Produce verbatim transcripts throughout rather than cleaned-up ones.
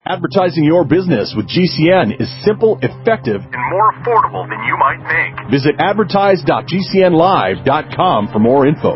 Advertising your business with G C N is simple, effective, and more affordable than you might think. Visit advertise dot g c n live dot com for more info.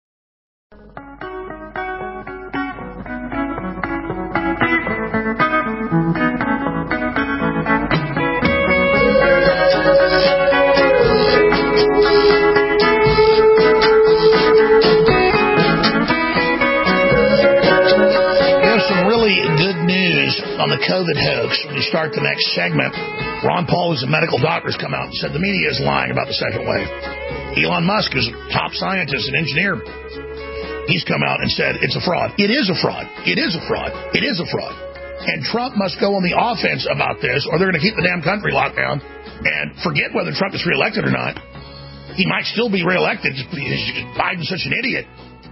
On the COVID hoax, when you start the next segment, Ron Paul, who's a medical doctor, has come out and said the media is lying about the second wave. Elon Musk is a top scientist and engineer. He's come out and said it's a fraud. It is a fraud. It is a fraud. It is a fraud. And Trump must go on the offense about this, or they're going to keep the damn country locked down and forget whether Trump is reelected or not. He might still be reelected. Biden's such an idiot.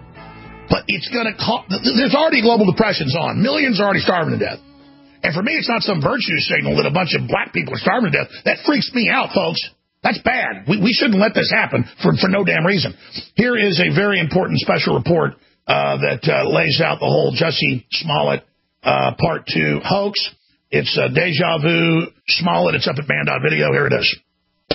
But it's going to cost. There's already global depressions on. Millions are already starving to death. And for me, it's not some virtue signal that a bunch of black people are starving to death. That freaks me out, folks. That's bad. We, we shouldn't let this happen for, for no damn reason. Here is a very important special report uh, that uh, lays out the whole Jussie Smollett uh, Part two hoax. It's uh, Deja Vu Smollett. It's up at man dot video. Here it is.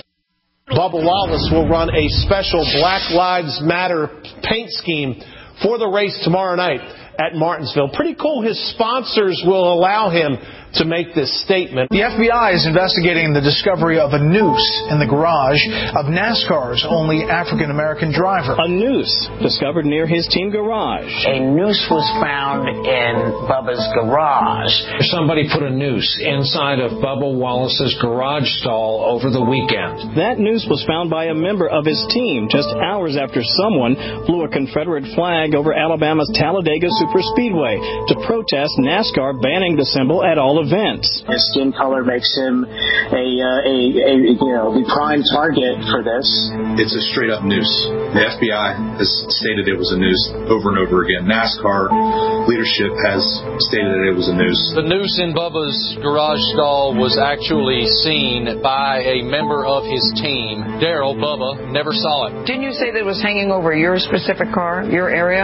Bubba Wallace will run a special Black Lives Matter paint scheme for the race tomorrow night at Martinsville. Pretty cool. His sponsors will allow him to make this statement. The F B I is investigating the discovery of a noose in the garage of NASCAR's only African-American driver. A noose discovered near his team garage. A noose was found in Bubba's garage. Somebody put a noose inside of Bubba Wallace's garage stall over the weekend. That noose was found by a member of his team just hours after someone flew a Confederate flag over Alabama's Talladega Superspeedway to protest NASCAR banning the symbol at all events. His skin color makes him a, uh, a, a you know, the prime target for this. It's a straight up noose. The F B I has stated it was a noose over and over again. NASCAR leadership has stated that it was a noose. The noose in Bubba's garage stall was actually seen by a member of his team. Daryl Bubba never saw it. Didn't you say that it was hanging over your specific car, your area?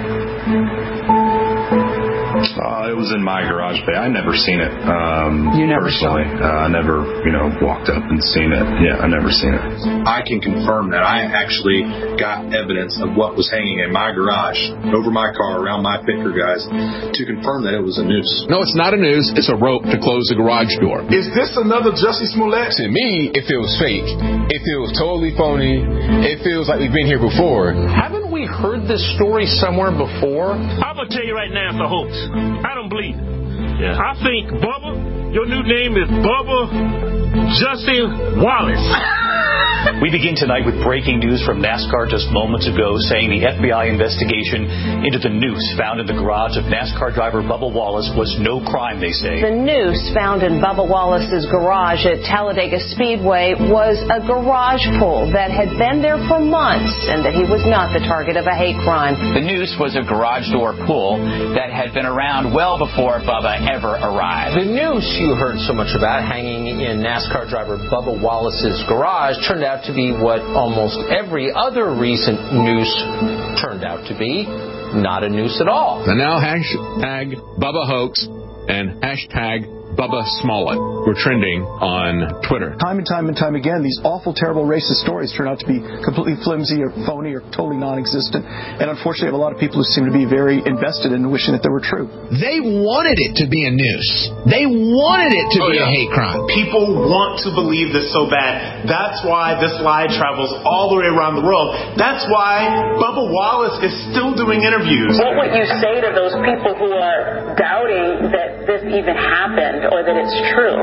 Uh, it was in my garage bay. I never seen it um, you never personally. Saw it. Uh, I never, you know, walked up and seen it. Yeah, I never seen it. I can confirm that I actually got evidence of what was hanging in my garage, over my car, around my picker guys, to confirm that it was a noose. No, it's not a noose. It's a rope to close the garage door. Is this another Jussie Smollett? To me, it feels fake. It feels totally phony. It feels like we've been here before. Haven't we heard this story somewhere before? I'm going to tell you right now, it's a hoax. I don't believe it. Yeah. I think Bubba, your new name is Bubba Jussie Wallace. We begin tonight with breaking news from NASCAR just moments ago saying the F B I investigation into the noose found in the garage of NASCAR driver Bubba Wallace was no crime, they say. The noose found in Bubba Wallace's garage at Talladega Speedway was a garage pull that had been there for months and that he was not the target of a hate crime. The noose was a garage door pull that had been around well before Bubba ever arrived. The noose you heard so much about hanging in NASCAR driver Bubba Wallace's garage turned out to be what almost every other recent noose turned out to be, not a noose at all. So now hashtag Bubba Hoax and hashtag Bubba Smollett were trending on Twitter. Time and time and time again, these awful, terrible racist stories turn out to be completely flimsy or phony or totally non-existent. And unfortunately, I have a lot of people who seem to be very invested in wishing that they were true. They wanted it to be a noose. They wanted it to oh, be yeah. a hate crime. People want to believe this so bad. That's why this lie travels all the way around the world. That's why Bubba Wallace is still doing interviews. What would you say to those people who are doubting that this even happened or that it's true?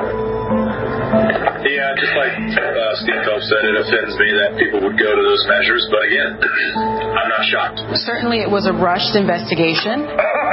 Yeah, just like uh, Steve Phelps said, it offends me that people would go to those measures. But again, I'm not shocked. Certainly it was a rushed investigation.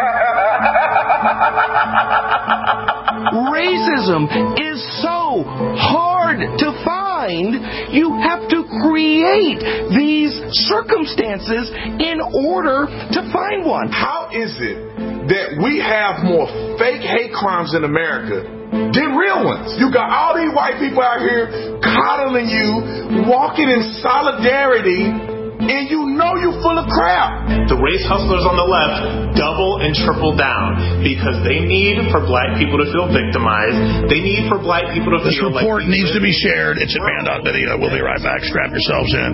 Racism is so hard to find. You have to create these circumstances in order to find one. How is it that we have more fake hate crimes in America than real ones? You got all these white people out here coddling you, walking in solidarity and you know you're full of crap. The race hustlers on the left double and triple down because they need for black people to feel victimized. They need for black people to this feel like... This report needs to be shared. It's at man dot video. We'll be right back. Strap yourselves in.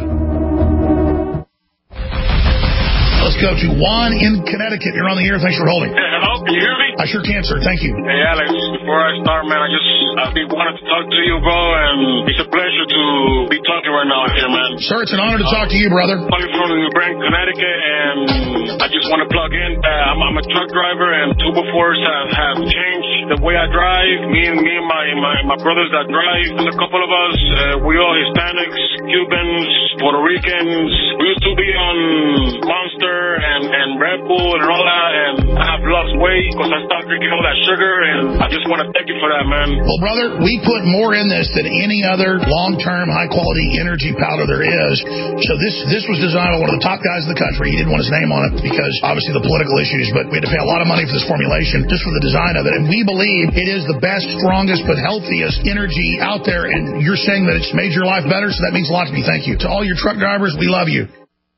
Let's go to Juan in Connecticut. You're on the air. Thanks for holding. Hey, hello? Can you hear me? I sure can, sir. Thank you. Hey, Alex. Before I start, man, I just I've been wanting to talk to you, bro, and it's a pleasure to be talking right now here, man. Sir, it's an honor to talk to you, brother. I'm calling from New Brain, Connecticut, and I just want to plug in. Uh, I'm, I'm a truck driver, and Tubo Force have, have changed the way I drive. Me and me and my, my, my brothers that drive, and a couple of us, uh, we all Hispanics, Cubans, Puerto Ricans. We used to be on Monster and, and Red Bull and all that, and I have lost weight because I stopped drinking all that sugar, and I just want to thank you for that, man. Well, brother, we put more in this than any other long-term, high-quality energy powder there is. So this this was designed by one of the top guys in the country. He didn't want his name on it because, obviously, the political issues, but we had to pay a lot of money for this formulation just for the design of it. And we believe it is the best, strongest, but healthiest energy out there, and you're saying that it's made your life better, so that means a lot to me. Thank you. To all your truck drivers, we love you.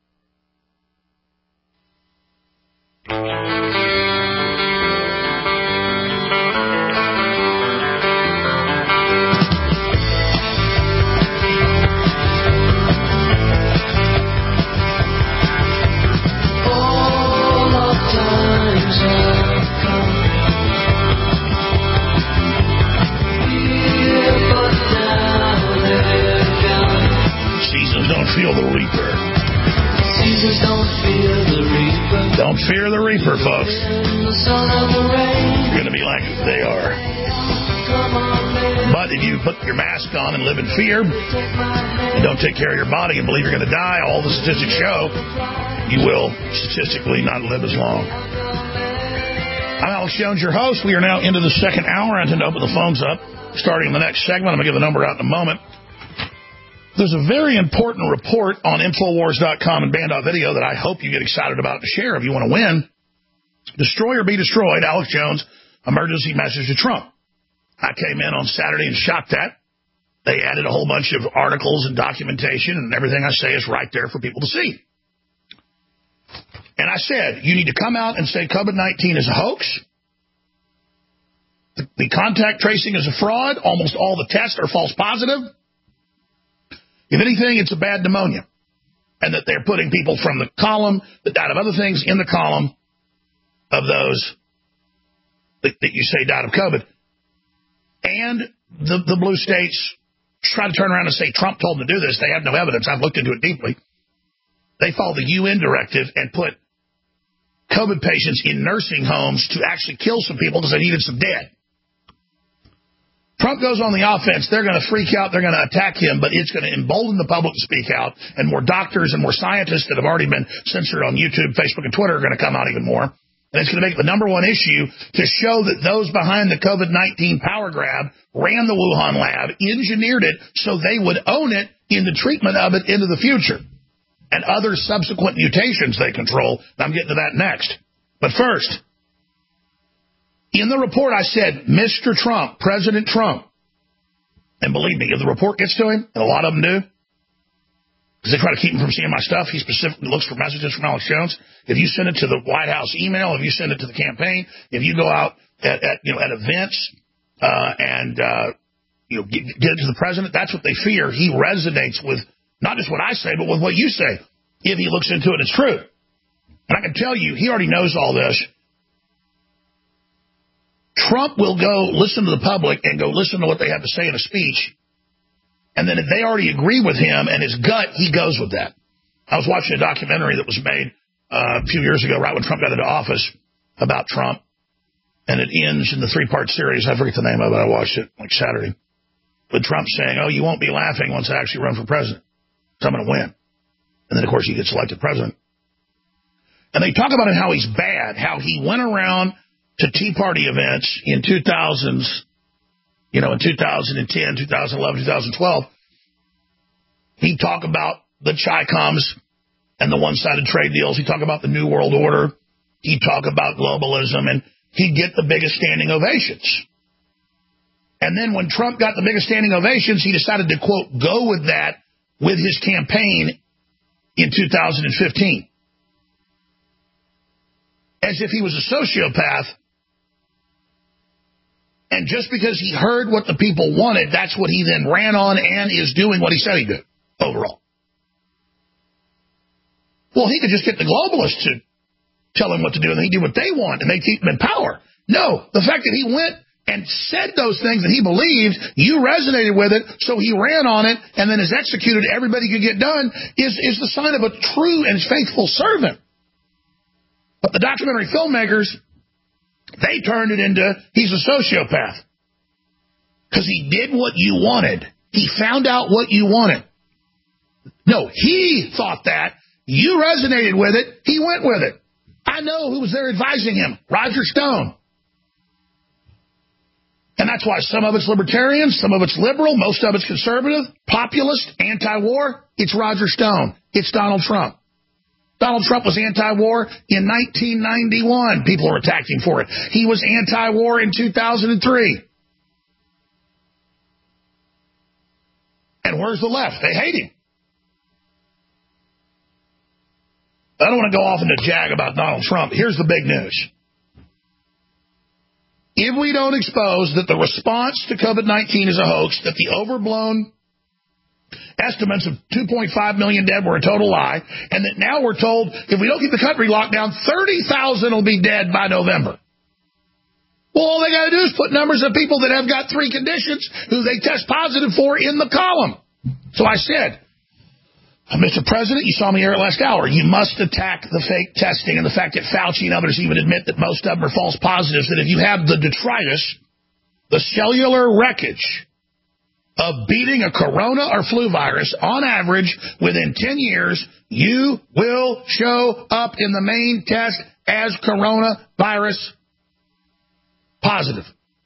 Feel the reaper. Seasons don't fear the reaper. Don't fear the reaper, folks. You're going to be like they are. But if you put your mask on and live in fear and don't take care of your body and believe you're going to die, all the statistics show you will statistically not live as long. I'm Alex Jones, your host. We are now into the second hour. I intend to open the phones up starting in the next segment. I'm going to give the number out in a moment. There's a very important report on Infowars dot com and Band dot video that I hope you get excited about to share if you want to win. Destroy or be destroyed, Alex Jones, emergency message to Trump. I came in on Saturday and shot that. They added a whole bunch of articles and documentation, and everything I say is right there for people to see. And I said, you need to come out and say COVID nineteen is a hoax. The, the contact tracing is a fraud. Almost all the tests are false positive. If anything, it's a bad pneumonia, and that they're putting people from the column that died of other things in the column of those that, that you say died of COVID. And the, the blue states try to turn around and say Trump told them to do this. They have no evidence. I've looked into it deeply. They followed the U N directive and put COVID patients in nursing homes to actually kill some people because they needed some dead. Trump goes on the offense, they're going to freak out, they're going to attack him, but it's going to embolden the public to speak out, and more doctors and more scientists that have already been censored on YouTube, Facebook, and Twitter are going to come out even more. And it's going to make it the number one issue to show that those behind the COVID nineteen power grab ran the Wuhan lab, engineered it so they would own it in the treatment of it into the future. And other subsequent mutations they control. I'm getting to that next. But first, in the report, I said, Mister Trump, President Trump, and believe me, if the report gets to him, and a lot of them do, because they try to keep him from seeing my stuff, he specifically looks for messages from Alex Jones. If you send it to the White House email, if you send it to the campaign, if you go out at, at you know at events uh, and uh, you know get, get it to the president, that's what they fear. He resonates with not just what I say, but with what you say. If he looks into it, it's true. And I can tell you, he already knows all this. Trump will go listen to the public and go listen to what they have to say in a speech. And then if they already agree with him and his gut, he goes with that. I was watching a documentary that was made uh, a few years ago, right when Trump got into office, about Trump. And it ends in the three-part series. I forget the name of it. I watched it like Saturday. With Trump saying, oh, you won't be laughing once I actually run for president. So I'm going to win. And then, of course, he gets elected president. And they talk about how he's bad, how he went around to Tea Party events in two thousands, you know, in two thousand ten, two thousand eleven, two thousand twelve. He'd talk about the Chi-Coms and the one-sided trade deals. He'd talk about the New World Order. He'd talk about globalism, and he'd get the biggest standing ovations. And then when Trump got the biggest standing ovations, he decided to, quote, go with that with his campaign in two thousand fifteen. As if he was a sociopath. And just because he heard what the people wanted, that's what he then ran on and is doing what he said he'd do overall. Well, he could just get the globalists to tell him what to do, and they do what they want, and they keep him in power. No, the fact that he went and said those things that he believed, you resonated with it, so he ran on it, and then is executed, everybody could get done, is, is the sign of a true and faithful servant. But the documentary filmmakers, they turned it into, he's a sociopath. Because he did what you wanted. He found out what you wanted. No, he thought that. You resonated with it. He went with it. I know who was there advising him. Roger Stone. And that's why some of it's libertarian, some of it's liberal, most of it's conservative, populist, anti-war. It's Roger Stone. It's Donald Trump. Donald Trump was anti-war in nineteen ninety-one. People were attacking for it. He was anti-war in two thousand three. And where's the left? They hate him. I don't want to go off into jag about Donald Trump. Here's the big news. If we don't expose that the response to COVID nineteen is a hoax, that the overblown estimates of two point five million dead were a total lie, and that now we're told if we don't keep the country locked down, thirty thousand will be dead by November. Well, all they got to do is put numbers of people that have got three conditions who they test positive for in the column. So I said, Mister President, you saw me here at last hour. You must attack the fake testing and the fact that Fauci and others even admit that most of them are false positives, that if you have the detritus, the cellular wreckage of beating a corona or flu virus, on average, within ten years, you will show up in the main test as coronavirus positive.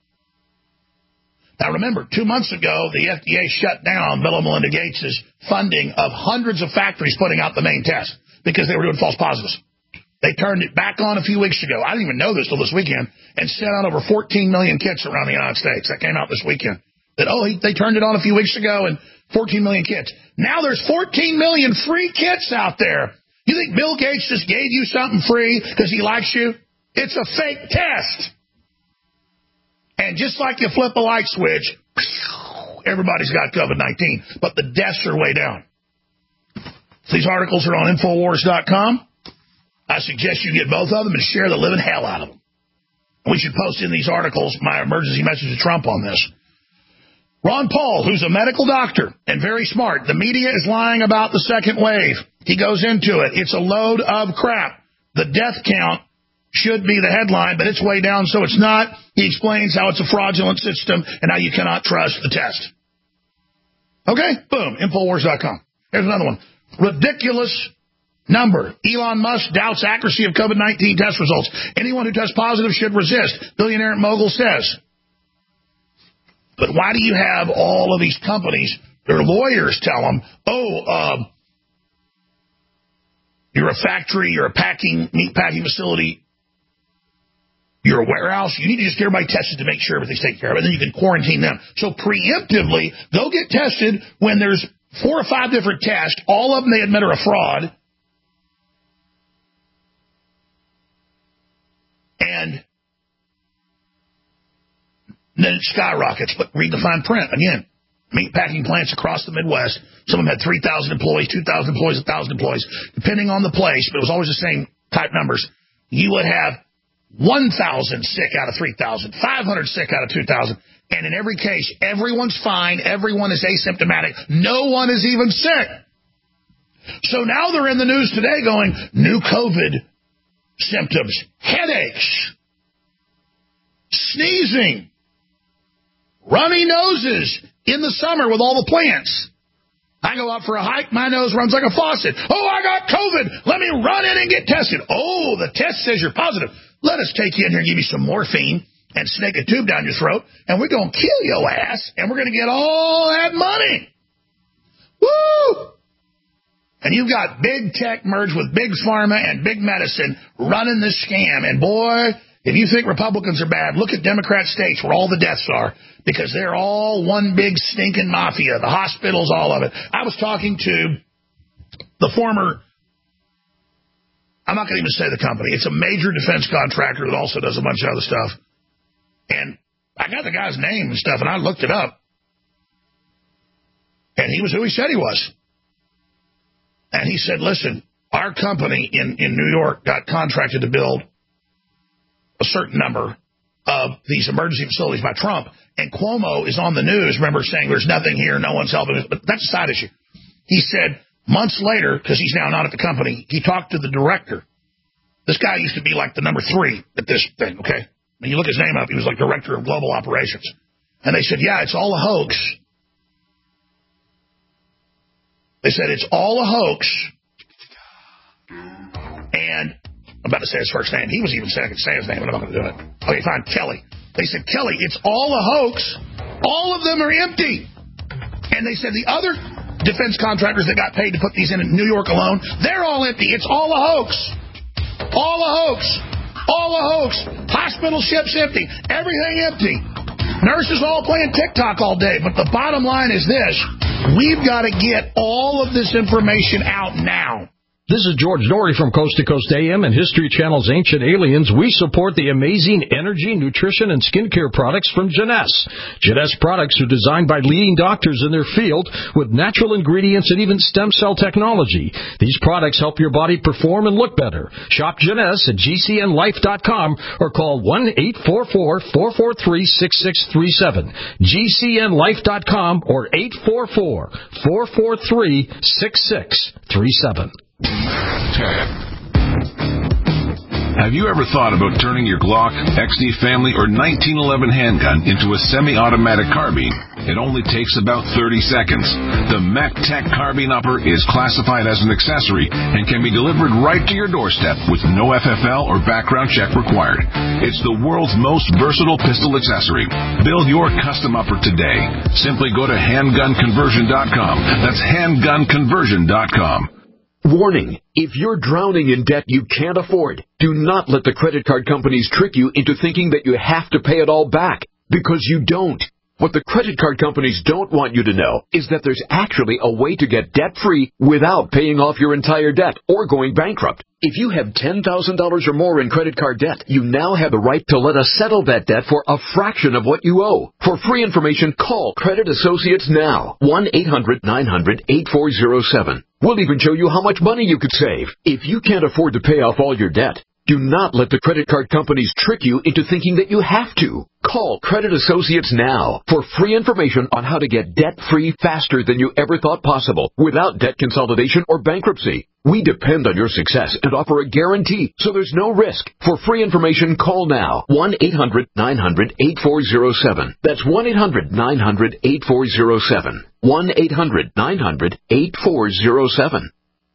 Now, remember, two months ago, the F D A shut down Bill and Melinda Gates' funding of hundreds of factories putting out the main test because they were doing false positives. They turned it back on a few weeks ago. I didn't even know this till this weekend, and sent out over fourteen million kits around the United States. That came out this weekend. That, oh, he, they turned it on a few weeks ago, and fourteen million kits. Now there's fourteen million free kits out there. You think Bill Gates just gave you something free because he likes you? It's a fake test. And just like you flip a light switch, everybody's got COVID nineteen, but the deaths are way down. These articles are on Infowars dot com. I suggest you get both of them and share the living hell out of them. We should post in these articles my emergency message to Trump on this. Ron Paul, who's a medical doctor and very smart, the media is lying about the second wave. He goes into it. It's a load of crap. The death count should be the headline, but it's way down, so it's not. He explains how it's a fraudulent system and how you cannot trust the test. Okay? Boom. Infowars dot com. Here's another one. Ridiculous number. Elon Musk doubts accuracy of COVID nineteen test results. Anyone who tests positive should resist, billionaire mogul says. But why do you have all of these companies, their lawyers tell them, oh, um, you're a factory, you're a packing, meat packing facility, you're a warehouse, you need to just get everybody tested to make sure everything's taken care of, and then you can quarantine them. So preemptively, go get tested when there's four or five different tests, all of them they admit are a fraud, and then it skyrockets. But read the fine print. Again, meat packing plants across the Midwest, some of them had three thousand employees, two thousand employees, one thousand employees, depending on the place, but it was always the same type numbers. You would have one thousand sick out of three thousand, five hundred sick out of two thousand. And in every case, everyone's fine. Everyone is asymptomatic. No one is even sick. So now they're in the news today going, new COVID symptoms, headaches, sneezing, runny noses in the summer with all the plants. I go out for a hike, my nose runs like a faucet. Oh, I got COVID. Let me run in and get tested. Oh, the test says you're positive. Let us take you in here and give you some morphine and snake a tube down your throat, and we're going to kill your ass, and we're going to get all that money. Woo! And you've got big tech merged with big pharma and big medicine running this scam. And boy, if you think Republicans are bad, look at Democrat states where all the deaths are, because they're all one big stinking mafia. The hospitals, all of it. I was talking to the former, I'm not going to even say the company. It's a major defense contractor that also does a bunch of other stuff. And I got the guy's name and stuff, and I looked it up. And he was who he said he was. And he said, listen, our company in, in New York got contracted to build a certain number of these emergency facilities by Trump. And Cuomo is on the news, remember, saying there's nothing here, no one's helping us. But that's a side issue. He said months later, because he's now not at the company, he talked to the director. This guy used to be like the number three at this thing, okay? And you look his name up, he was like director of global operations. And they said, yeah, it's all a hoax. They said it's all a hoax. And I'm about to say his first name. He was even saying I could say his name, but I'm not going to do it. Okay, fine, Kelly. They said, Kelly, it's all a hoax. All of them are empty. And they said the other defense contractors that got paid to put these in in New York alone, they're all empty. It's all a hoax. All a hoax. All a hoax. Hospital ships empty. Everything empty. Nurses all playing TikTok all day. But the bottom line is this. We've got to get all of this information out now. This is George Norrie from Coast to Coast A M and History Channel's Ancient Aliens. We support the amazing energy, nutrition, and skincare products from Jeunesse. Jeunesse products are designed by leading doctors in their field with natural ingredients and even stem cell technology. These products help your body perform and look better. Shop Jeunesse at G C N life dot com or call one eight four four, four four three, six six three seven. G C N life dot com or eight four four, four four three, six six three seven. Have you ever thought about turning your Glock, X D Family, or nineteen eleven handgun into a semi-automatic carbine? It only takes about thirty seconds. The MacTech Carbine Upper is classified as an accessory and can be delivered right to your doorstep with no F F L or background check required. It's the world's most versatile pistol accessory. Build your custom upper today. Simply go to handgun conversion dot com. That's handgun conversion dot com. Warning, if you're drowning in debt you can't afford, do not let the credit card companies trick you into thinking that you have to pay it all back, because you don't. What the credit card companies don't want you to know is that there's actually a way to get debt-free without paying off your entire debt or going bankrupt. If you have ten thousand dollars or more in credit card debt, you now have the right to let us settle that debt for a fraction of what you owe. For free information, call Credit Associates now. one eight hundred nine hundred eight four zero seven. We'll even show you how much money you could save. If you can't afford to pay off all your debt, do not let the credit card companies trick you into thinking that you have to. Call Credit Associates now for free information on how to get debt-free faster than you ever thought possible without debt consolidation or bankruptcy. We depend on your success and offer a guarantee, so there's no risk. For free information, call now. one eight hundred nine hundred eight four zero seven. That's one eight hundred nine hundred eight four zero seven. one eight hundred nine hundred eight four zero seven.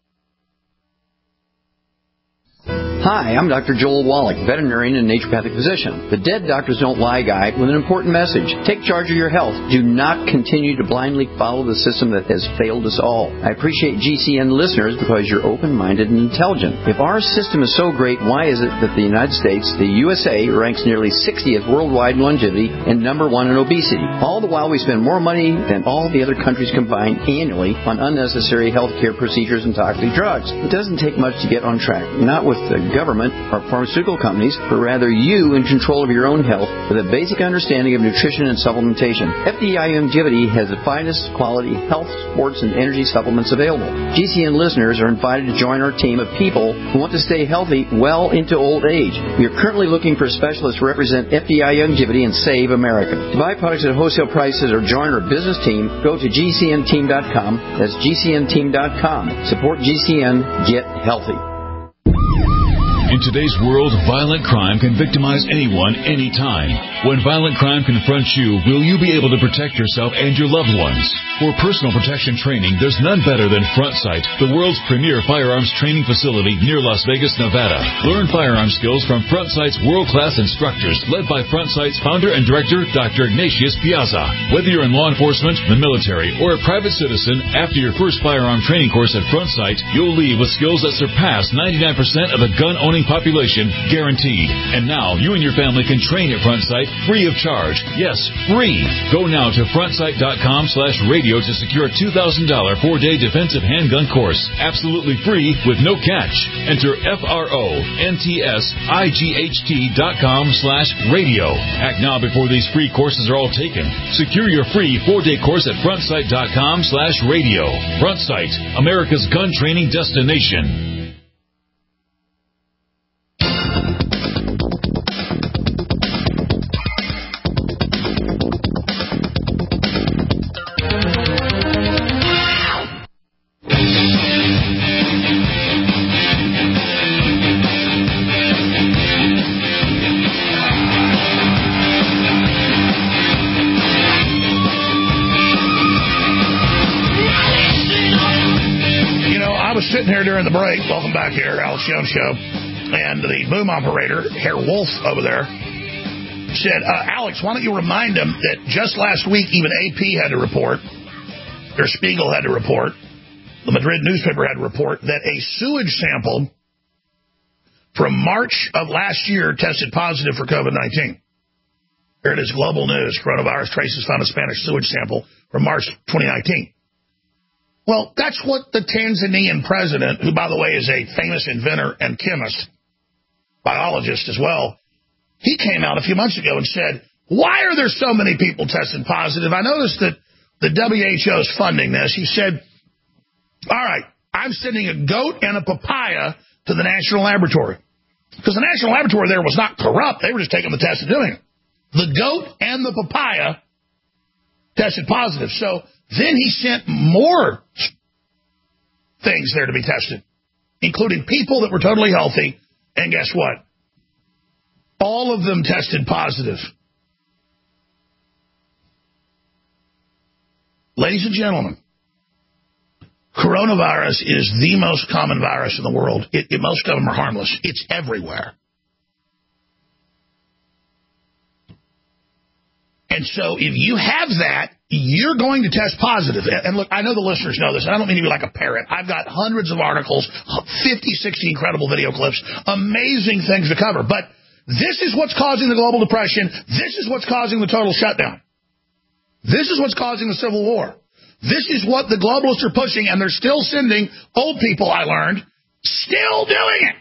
Hi, I'm Doctor Joel Wallach, veterinarian and naturopathic physician. The Dead Doctors Don't Lie guy with an important message. Take charge of your health. Do not continue to blindly follow the system that has failed us all. I appreciate G C N listeners because you're open-minded and intelligent. If our system is so great, why is it that the United States, the U S A, ranks nearly sixtieth worldwide in longevity and number one in obesity? All the while we spend more money than all the other countries combined annually on unnecessary health care procedures and toxic drugs. It doesn't take much to get on track. Not with the government or pharmaceutical companies, but rather you in control of your own health with a basic understanding of nutrition and supplementation. F D I Longevity has the finest quality health, sports, and energy supplements available. G C N listeners are invited to join our team of people who want to stay healthy well into old age. We are currently looking for specialists to represent F D I Longevity and Save America. To buy products at wholesale prices or join our business team, go to G C N team dot com. That's G C N team dot com. Support G C N. Get healthy. In today's world, violent crime can victimize anyone, anytime. When violent crime confronts you, will you be able to protect yourself and your loved ones? For personal protection training, there's none better than Front Sight, the world's premier firearms training facility near Las Vegas, Nevada. Learn firearm skills from Front Sight's world-class instructors, led by Front Sight's founder and director, Doctor Ignatius Piazza. Whether you're in law enforcement, the military, or a private citizen, after your first firearm training course at Front Sight, you'll leave with skills that surpass ninety-nine percent of the gun-owning killing population guaranteed. And now you and your family can train at Front Sight free of charge. Yes, free. Go now to frontsight.com slash radio to secure a two thousand dollars four-day defensive handgun course. Absolutely free with no catch. Enter F R O N T S I G H T dot com slash radio. Act now before these free courses are all taken. Secure your free four-day course at frontsight.com slash radio. Front Sight, America's gun training destination. Sitting here during the break, welcome back here, Alex Jones Show, and the boom operator, Herr Wolf over there, said, uh, Alex, why don't you remind them that just last week even A P had to report, or Spiegel had to report, the Madrid newspaper had to report, that a sewage sample from March of last year tested positive for COVID nineteen. Here it is, Global News, coronavirus traces found a Spanish sewage sample from March twenty nineteen. Well, that's what the Tanzanian president, who, by the way, is a famous inventor and chemist, biologist as well, he came out a few months ago and said, why are there so many people testing positive? I noticed that the W H O is funding this. He said, all right, I'm sending a goat and a papaya to the national laboratory. Because the national laboratory there was not corrupt. They were just taking the test and doing it. The goat and the papaya tested positive. So then he sent more things there to be tested, including people that were totally healthy. And guess what? All of them tested positive. Ladies and gentlemen, coronavirus is the most common virus in the world. It, it, most of them are harmless. It's everywhere. And so if you have that, you're going to test positive. And look, I know the listeners know this, and I don't mean to be like a parrot. I've got hundreds of articles, fifty, sixty incredible video clips, amazing things to cover. But this is what's causing the global depression. This is what's causing the total shutdown. This is what's causing the civil war. This is what the globalists are pushing, and they're still sending old people, I learned, still doing it.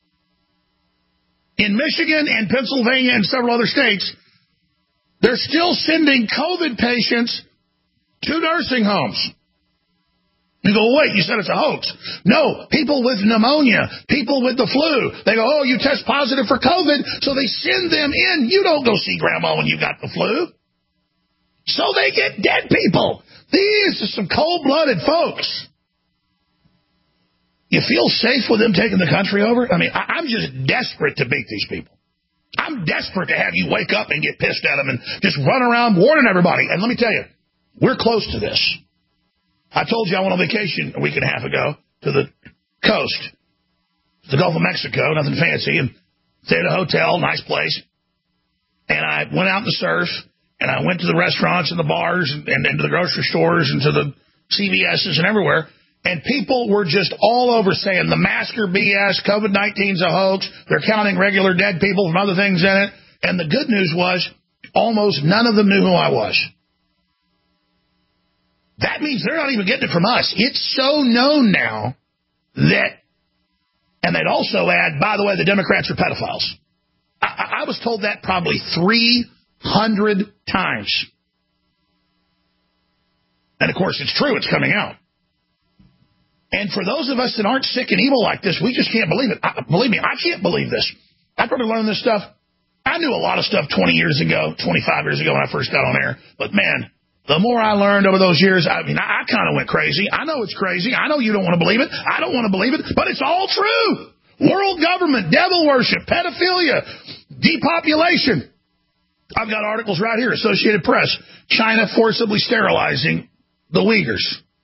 In Michigan and Pennsylvania and several other states, they're still sending COVID patients to nursing homes. You go, wait, you said it's a hoax. No, people with pneumonia, people with the flu, they go, oh, you test positive for COVID, so they send them in. You don't go see grandma when you got the flu. So they get dead people. These are some cold-blooded folks. You feel safe with them taking the country over? I mean, I- I'm just desperate to beat these people. I'm desperate to have you wake up and get pissed at them and just run around warning everybody. And let me tell you, we're close to this. I told you I went on vacation a week and a half ago to the coast, the Gulf of Mexico, nothing fancy, and stayed at a hotel, nice place. And I went out in the surf, and I went to the restaurants and the bars and, and, and to the grocery stores and to the C V S's and everywhere. And people were just all over saying the mask are B S, COVID nineteen's a hoax, they're counting regular dead people from other things in it. And the good news was almost none of them knew who I was. That means they're not even getting it from us. It's so known now that, and they'd also add, by the way, the Democrats are pedophiles. I, I was told that probably three hundred times. And of course, it's true, it's coming out. And for those of us that aren't sick and evil like this, we just can't believe it. I, believe me, I can't believe this. I probably learned this stuff. I knew a lot of stuff twenty years ago, twenty-five years ago when I first got on air. But, man, the more I learned over those years, I mean, I, I kind of went crazy. I know it's crazy. I know you don't want to believe it. I don't want to believe it. But it's all true. World government, devil worship, pedophilia, depopulation. I've got articles right here, Associated Press. China forcibly sterilizing the Uyghurs.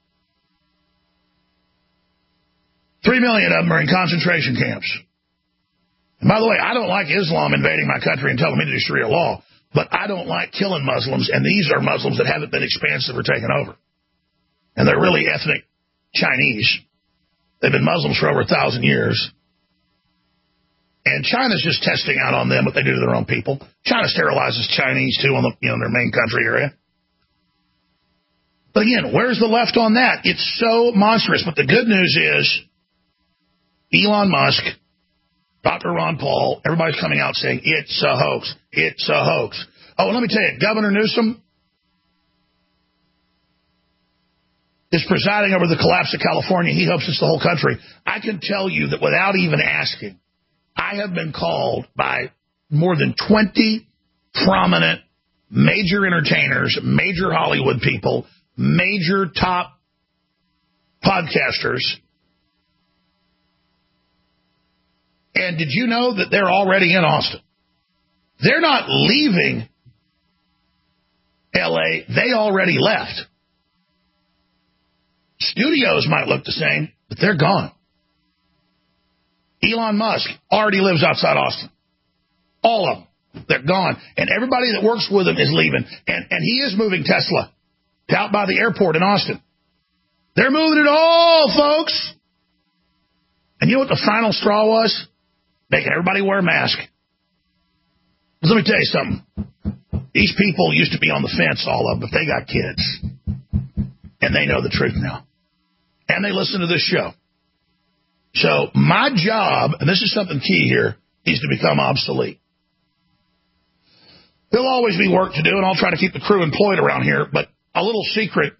Three million of them are in concentration camps. And by the way, I don't like Islam invading my country and telling me to do Sharia law, but I don't like killing Muslims, and these are Muslims that haven't been expansive or taken over. And they're really ethnic Chinese. They've been Muslims for over a thousand years. And China's just testing out on them what they do to their own people. China sterilizes Chinese, too, on the, you know, their main country area. But again, where's the left on that? It's so monstrous. But the good news is Elon Musk, Doctor Ron Paul, everybody's coming out saying it's a hoax. It's a hoax. Oh, and let me tell you, Governor Newsom is presiding over the collapse of California. He hopes it's the whole country. I can tell you that without even asking, I have been called by more than twenty prominent major entertainers, major Hollywood people, major top podcasters. And did you know that they're already in Austin? They're not leaving L A. They already left. Studios might look the same, but they're gone. Elon Musk already lives outside Austin. All of them. They're gone. And everybody that works with him is leaving. And, and he is moving Tesla to out by the airport in Austin. They're moving it all, folks. And you know what the final straw was? Making everybody wear a mask. Let me tell you something. These people used to be on the fence, all of them, but they got kids. And they know the truth now. And they listen to this show. So my job, and this is something key here, is to become obsolete. There'll always be work to do, and I'll try to keep the crew employed around here. But a little secret,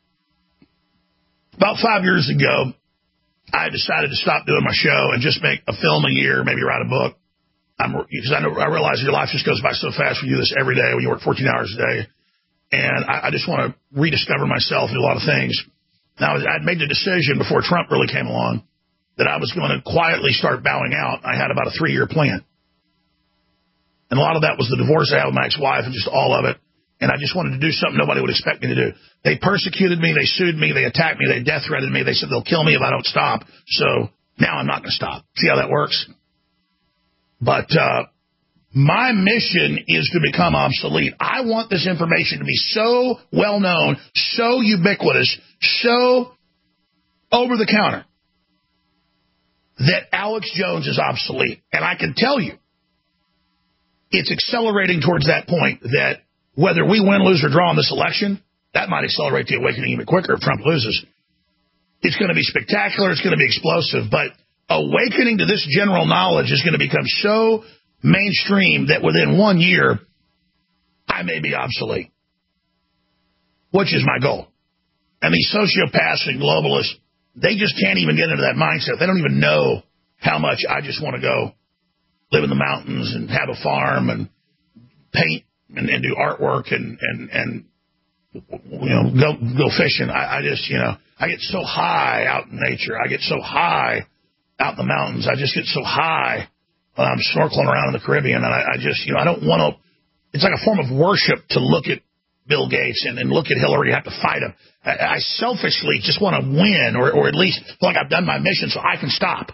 about five years ago, I decided to stop doing my show and just make a film a year, maybe write a book. I'm, because I, know, I realize your life just goes by so fast when you do this every day, when you work fourteen hours a day. And I, I just want to rediscover myself and do a lot of things. Now, I'd made the decision before Trump really came along that I was going to quietly start bowing out. I had about a three-year plan. And a lot of that was the divorce I had with my ex-wife and just all of it. And I just wanted to do something nobody would expect me to do. They persecuted me. They sued me. They attacked me. They death threatened me. They said they'll kill me if I don't stop. So now I'm not going to stop. See how that works? But uh, my mission is to become obsolete. I want this information to be so well-known, so ubiquitous, so over-the-counter that Alex Jones is obsolete. And I can tell you, it's accelerating towards that point that whether we win, lose, or draw in this election, that might accelerate the awakening even quicker if Trump loses. It's going to be spectacular. It's going to be explosive. But awakening to this general knowledge is going to become so mainstream that within one year, I may be obsolete, which is my goal. And these sociopaths and globalists, they just can't even get into that mindset. They don't even know how much I just want to go live in the mountains and have a farm and paint and, and do artwork and, and, and you know, go go fishing. I, I just, you know, I get so high out in nature. I get so high out in the mountains. I just get so high when I'm snorkeling around in the Caribbean. And I, I just, you know, I don't want to, it's like a form of worship to look at Bill Gates and, and look at Hillary and have to fight him. I, I selfishly just want to win or, or at least feel like I've done my mission so I can stop.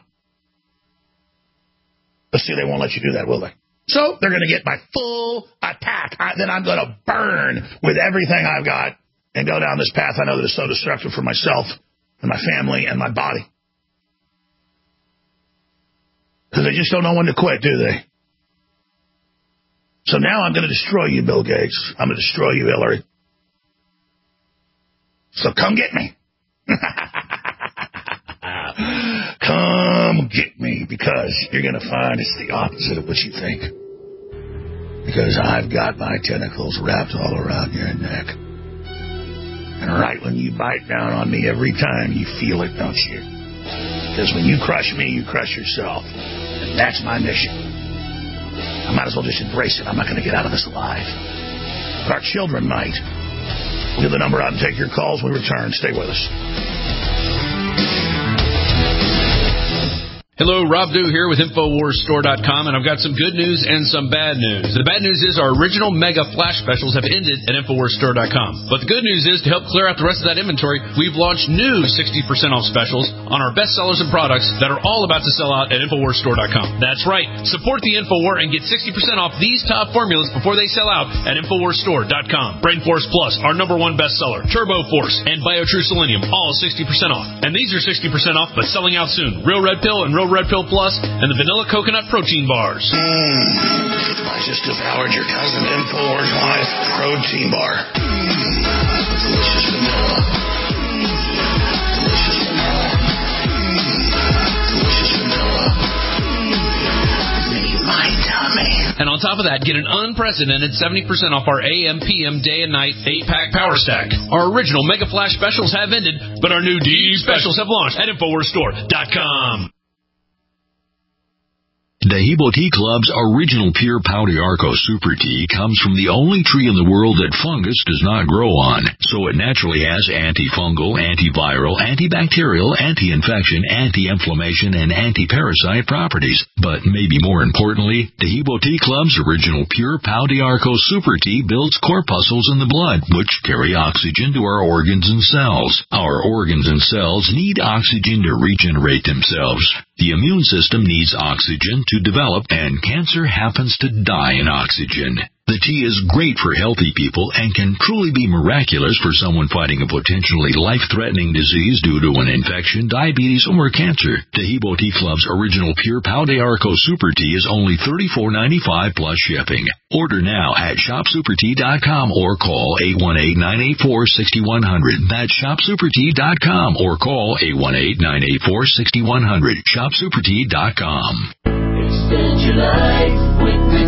But see, they won't let you do that, will they? So they're going to get my full attack. I, then I'm going to burn with everything I've got and go down this path I know that is so destructive for myself and my family and my body. Because they just don't know when to quit, do they? So now I'm going to destroy you, Bill Gates. I'm going to destroy you, Hillary. So come get me. Come get me, because you're going to find it's the opposite of what you think. Because I've got my tentacles wrapped all around your neck. And right when you bite down on me every time, you feel it, don't you? Because when you crush me, you crush yourself. And that's my mission. I might as well just embrace it. I'm not going to get out of this alive. But our children might. We'll give the number out and take your calls when we return. Stay with us. Hello, Rob Dew here with Infowars Store dot com, and I've got some good news and some bad news. The bad news is our original mega flash specials have ended at Infowars Store dot com. But the good news is, to help clear out the rest of that inventory, we've launched new sixty percent off specials on our best sellers and products that are all about to sell out at Infowars Store dot com. That's right. Support the InfoWar and get sixty percent off these top formulas before they sell out at Infowars Store dot com. Brain Force Plus, our number one bestseller, Turbo Force, and BioTrue Selenium, all sixty percent off. And these are sixty percent off, but selling out soon. Real Red Pill and Real Red Pill Plus, and the Vanilla Coconut Protein Bars. Mm. I just devoured your cousin InfoWars Live protein bar. Mm. Delicious vanilla. Mm. Delicious vanilla. Mm. Delicious vanilla. Mm. Me, my tummy. And on top of that, get an unprecedented seventy percent off our A M, P M, day and night eight pack Power Stack. Our original Mega Flash specials have ended, but our new D specials have launched at InfoWars Store dot com. Dehibo Tea Club's original pure Pau d'Arco Super Tea comes from the only tree in the world that fungus does not grow on, so it naturally has antifungal, antiviral, antibacterial, anti-infection, anti-inflammation, and anti-parasite properties. But maybe more importantly, Dehibo Tea Club's original pure Pau d'Arco Super Tea builds corpuscles in the blood, which carry oxygen to our organs and cells. Our organs and cells need oxygen to regenerate themselves. The immune system needs oxygen to develop, and cancer happens to die in oxygen. The tea is great for healthy people and can truly be miraculous for someone fighting a potentially life-threatening disease due to an infection, diabetes, or cancer. Dehibo Tea Club's original pure Pau d'Arco Super Tea is only thirty-four ninety-five plus shipping. Order now at shop super tea dot com or call eight one eight, nine eight four, six one zero zero. That's shop super tea dot com or call eight one eight, nine eight four, six one zero zero. shop super tea dot com. Extend your life with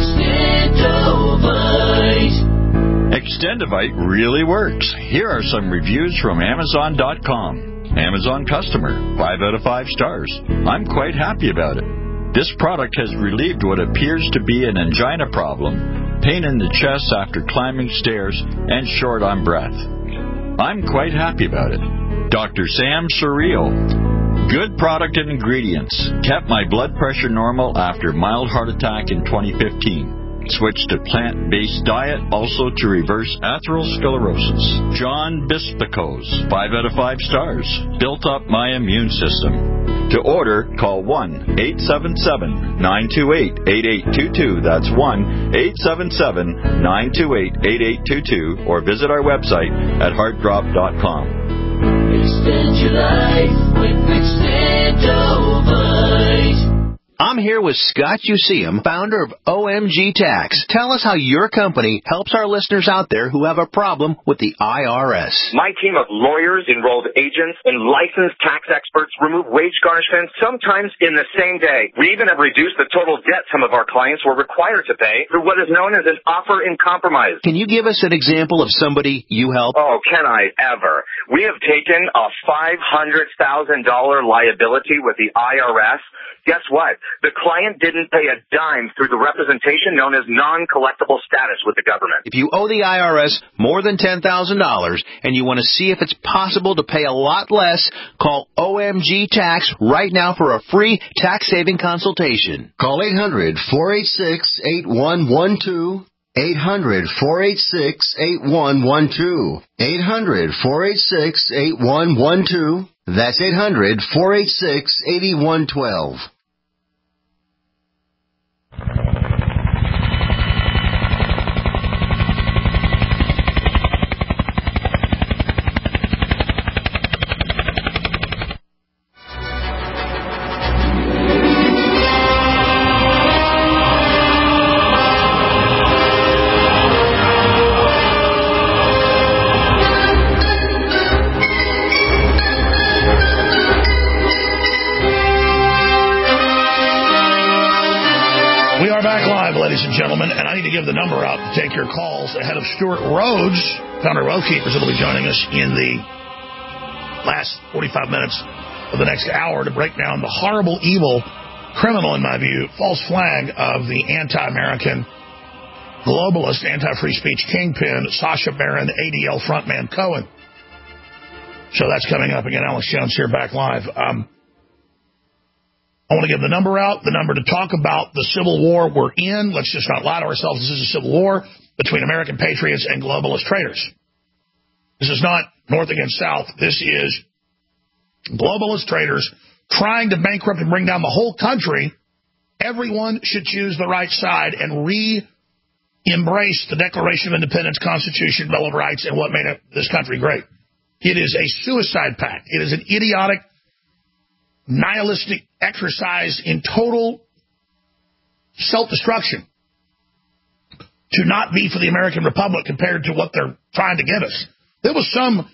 Extendovite. Extendovite really works. Here are some reviews from Amazon dot com. Amazon customer, five out of five stars. I'm quite happy about it. This product has relieved what appears to be an angina problem, pain in the chest after climbing stairs, and short on breath. I'm quite happy about it. Doctor Sam Surreal. Good product and ingredients. Kept my blood pressure normal after mild heart attack in twenty fifteen. Switched to plant-based diet, also to reverse atherosclerosis. John Bispicos, five out of five stars. Built up my immune system. To order, call one eight seven seven, nine two eight, eight eight two two. That's one eight seven seven, nine two eight, eight eight two two. Or visit our website at heart drop dot com. Extend your life with Extendovite. I'm here with Scott Useum, founder of O M G Tax. Tell us how your company helps our listeners out there who have a problem with the I R S. My team of lawyers, enrolled agents, and licensed tax experts remove wage garnishments sometimes in the same day. We even have reduced the total debt some of our clients were required to pay through what is known as an offer in compromise. Can you give us an example of somebody you help? Oh, can I ever? We have taken a five hundred thousand dollars liability with the I R S. Guess what? The client didn't pay a dime through the representation known as non-collectible status with the government. If you owe the I R S more than ten thousand dollars and you want to see if it's possible to pay a lot less, call O M G Tax right now for a free tax-saving consultation. Call eight hundred, four eight six, eight one one two. eight hundred, four eight six, eight one one two. eight hundred, four eight six, eight one one two. That's eight hundred, four eight six, eight one one two. Ladies and gentlemen, and I need to give the number out to take your calls ahead of Stuart Rhodes, founder of Oath Keepers, who will be joining us in the last forty-five minutes of the next hour to break down the horrible, evil, criminal, in my view, false flag of the anti-American, globalist, anti-free speech kingpin, Sacha Baron, A D L frontman Cohen. So that's coming up again. Alex Jones here, back live. Um, I want to give the number out, the number to talk about the civil war we're in. Let's just not lie to ourselves. This is a civil war between American patriots and globalist traitors. This is not North against South. This is globalist traitors trying to bankrupt and bring down the whole country. Everyone should choose the right side and re-embrace the Declaration of Independence, Constitution, Bill of Rights, and what made this country great. It is a suicide pact. It is an idiotic nihilistic exercise in total self-destruction to not be for the American Republic compared to what they're trying to give us. There was some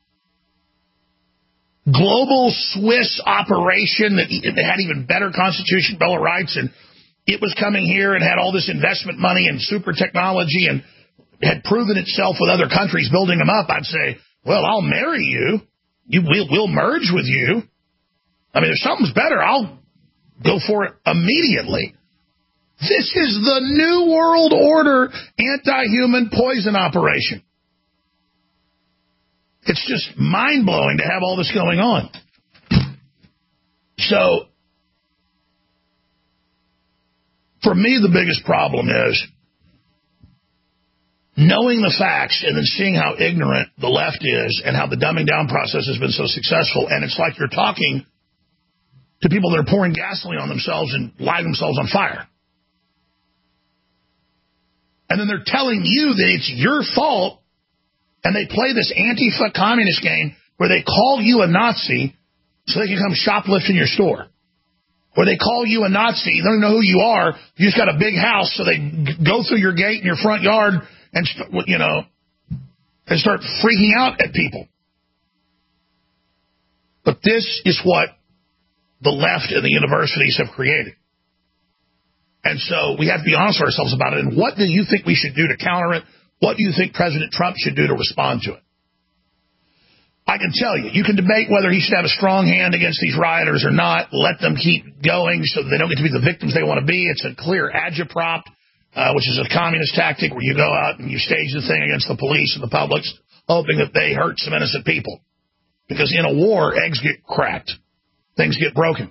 global Swiss operation that had even better Constitution, Bill of Rights, and it was coming here and had all this investment money and super technology and had proven itself with other countries building them up. I'd say, well, I'll marry you. you we'll, we'll merge with you. I mean, if something's better, I'll go for it immediately. This is the New World Order anti-human poison operation. It's just mind-blowing to have all this going on. So, for me, the biggest problem is knowing the facts and then seeing how ignorant the left is and how the dumbing down process has been so successful. And it's like you're talking to people that are pouring gasoline on themselves and lighting themselves on fire. And then they're telling you that it's your fault, and they play this Antifa communist game where they call you a Nazi so they can come shoplift in your store. Or they call you a Nazi, they don't know who you are, you just got a big house, so they go through your gate in your front yard and, you know, and start freaking out at people. But this is what the left and the universities have created. And so we have to be honest with ourselves about it. And what do you think we should do to counter it? What do you think President Trump should do to respond to it? I can tell you, you can debate whether he should have a strong hand against these rioters or not. Let them keep going so that they don't get to be the victims they want to be. It's a clear agitprop, uh, which is a communist tactic where you go out and you stage the thing against the police and the public, hoping that they hurt some innocent people. Because in a war, eggs get cracked. Things get broken.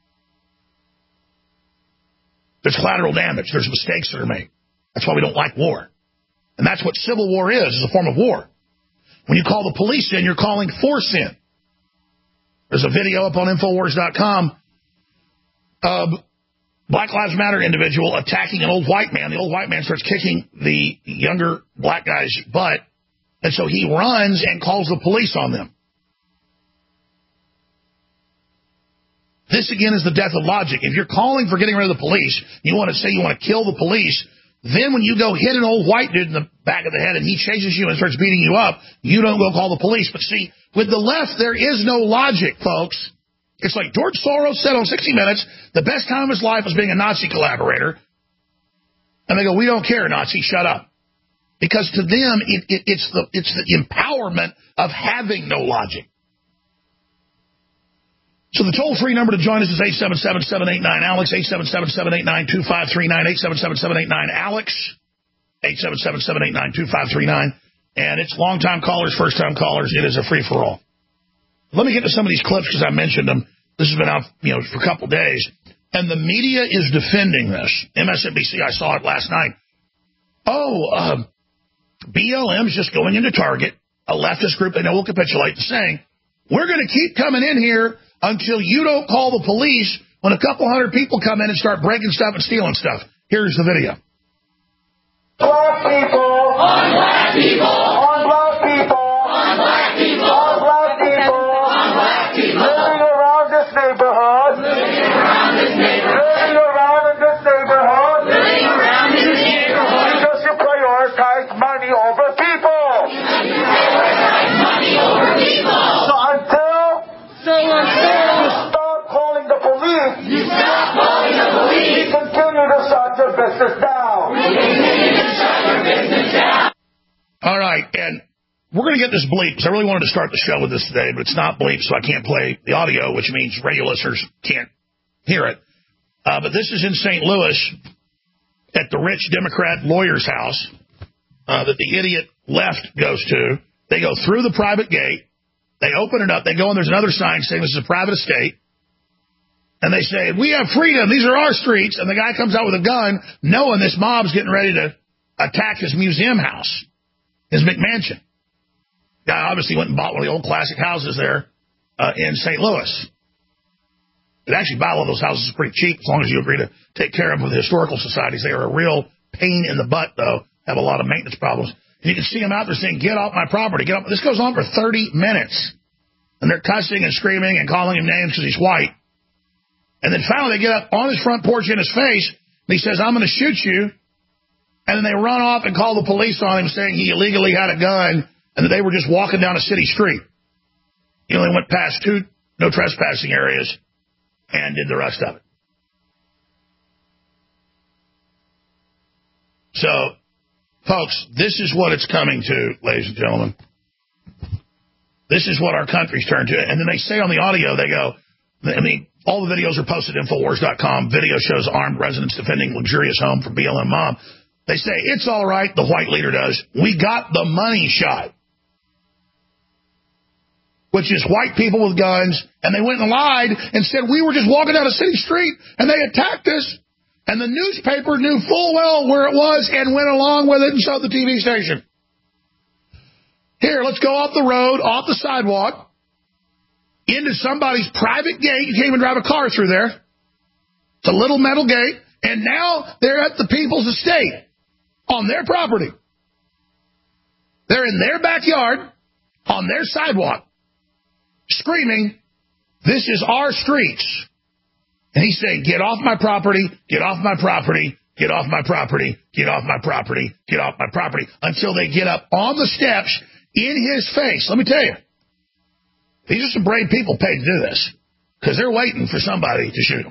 There's collateral damage. There's mistakes that are made. That's why we don't like war. And that's what civil war is, is a form of war. When you call the police in, you're calling force in. There's a video up on Infowars dot com of Black Lives Matter individual attacking an old white man. The old white man starts kicking the younger black guy's butt, and so he runs and calls the police on them. This, again, is the death of logic. If you're calling for getting rid of the police, you want to say you want to kill the police, then when you go hit an old white dude in the back of the head and he chases you and starts beating you up, you don't go call the police. But see, with the left, there is no logic, folks. It's like George Soros said on sixty minutes, the best time of his life was being a Nazi collaborator. And they go, we don't care, Nazi, shut up. Because to them, it, it, it's the it's the empowerment of having no logic. So the toll-free number to join us is eight seven seven, seven eight nine, ALEX, eight seven seven, seven eight nine, two five three nine, eight seven seven, seven eight nine, ALEX, eight seven seven, seven eight nine, two five three nine. And it's long-time callers, first-time callers. It is a free-for-all. Let me get to some of these clips because I mentioned them. This has been out, you know, for a couple days. And the media is defending this. M S N B C, I saw it last night. Oh, uh, B L M's just going into Target, a leftist group they know will capitulate, and saying, we're going to keep coming in here until you don't call the police when a couple hundred people come in and start breaking stuff and stealing stuff. Here's the video. Black people. On black people. On black people. On black people. On black people. On black people. Living around this neighborhood. Living around this neighborhood. Living around in this neighborhood. Living around in this neighborhood. Because you prioritize money over people. Because you prioritize money over people. So until so until you stop calling the police, you stop calling the police. You continue to shut your business down. You continue to shut your business down. All right, and we're going to get this bleep, because I really wanted to start the show with this today, but it's not bleep, so I can't play the audio, which means radio listeners can't hear it. Uh, but this is in Saint Louis at the rich Democrat lawyer's house uh, that the idiot left goes to. They go through the private gate. They open it up. They go, and there's another sign saying this is a private estate. And they say, we have freedom. These are our streets. And the guy comes out with a gun, knowing this mob's getting ready to attack his museum house, his McMansion. Guy obviously went and bought one of the old classic houses there uh, in Saint Louis. But actually, buy one of those houses is pretty cheap as long as you agree to take care of them with the historical societies. They are a real pain in the butt, though. Have a lot of maintenance problems. And you can see them out there saying, get off my property. Get off. This goes on for thirty minutes. And they're cussing and screaming and calling him names because he's white. And then finally they get up on his front porch in his face, and he says, I'm going to shoot you. And then they run off and call the police on him saying he illegally had a gun and that they were just walking down a city street. He only went past two no trespassing areas and did the rest of it. So, folks, this is what it's coming to, ladies and gentlemen. This is what our country's turned to. And then they say on the audio, they go, I mean, all the videos are posted at Infowars dot com. Video shows armed residents defending luxurious home from B L M mob. They say, it's all right, the white leader does. We got the money shot. Which is white people with guns, and they went and lied and said we were just walking down a city street, and they attacked us. And the newspaper knew full well where it was and went along with it and showed the T V station. Here, let's go off the road, off the sidewalk, into somebody's private gate. You can't even drive a car through there. It's a little metal gate. And now they're at the people's estate on their property. They're in their backyard on their sidewalk screaming, this is our streets. And he's saying, get off my property, get off my property, get off my property, get off my property, get off my property, until they get up on the steps in his face. Let me tell you, these are some brave people paid to do this because they're waiting for somebody to shoot them.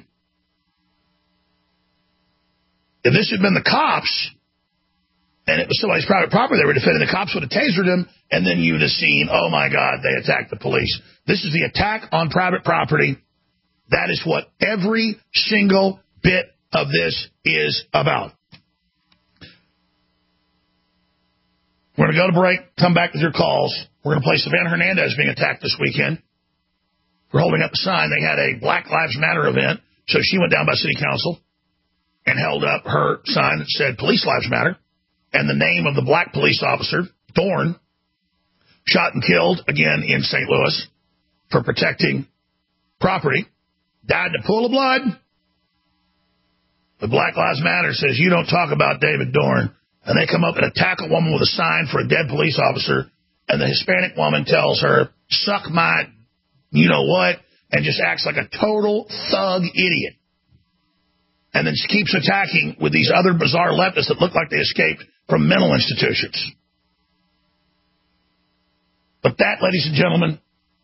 If this had been the cops and it was somebody's private property they were defending, the cops would have tasered him, and then you'd have seen, oh, my God, they attacked the police. This is the attack on private property. That is what every single bit of this is about. We're going to go to break, come back with your calls. We're going to play Savannah Hernandez being attacked this weekend. We're holding up a sign. They had a Black Lives Matter event, so she went down by city council and held up her sign that said Police Lives Matter and the name of the black police officer, Dorn, shot and killed again in Saint Louis for protecting property. Died in a pool of blood. The Black Lives Matter says, you don't talk about David Dorn. And they come up and attack a woman with a sign for a dead police officer. And the Hispanic woman tells her, suck my you-know-what, and just acts like a total thug idiot. And then she keeps attacking with these other bizarre leftists that look like they escaped from mental institutions. But that, ladies and gentlemen,